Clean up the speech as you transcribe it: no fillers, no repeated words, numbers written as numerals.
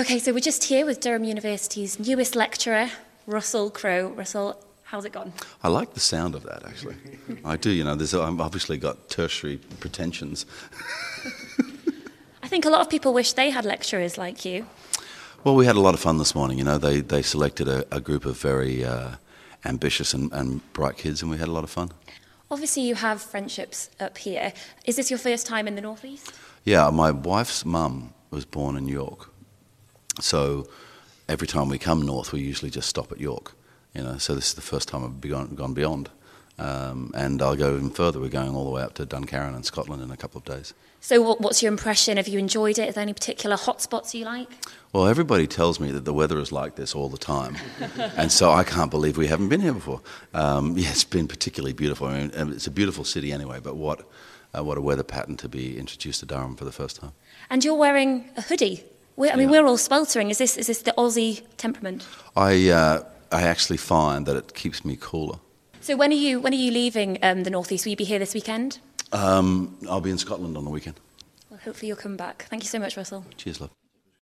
Okay, so we're just here with Durham University's newest lecturer, Russell Crowe. Russell, how's it gone? I like the sound of that, actually. I do, I've obviously got tertiary pretensions. I think a lot of people wish they had lecturers like you. Well, we had a lot of fun this morning. They selected a group of very ambitious and bright kids, and we had a lot of fun. Obviously, you have friendships up here. Is this your first time in the North East? Yeah, my wife's mum was born in York. So every time we come north, we usually just stop at York. So this is the first time I've gone beyond. And I'll go even further. We're going all the way up to Duncarron in Scotland in a couple of days. So what's your impression? Have you enjoyed it? Are there any particular hotspots you like? Well, everybody tells me that the weather is like this all the time. And so I can't believe we haven't been here before. It's been particularly beautiful. I mean, it's a beautiful city anyway, but what a weather pattern to be introduced to Durham for the first time. And you're wearing a hoodie. We're all sweltering. Is this the Aussie temperament? I actually find that it keeps me cooler. So when are you leaving the North East? Will you be here this weekend? I'll be in Scotland on the weekend. Well, hopefully you'll come back. Thank you so much, Russell. Cheers, love.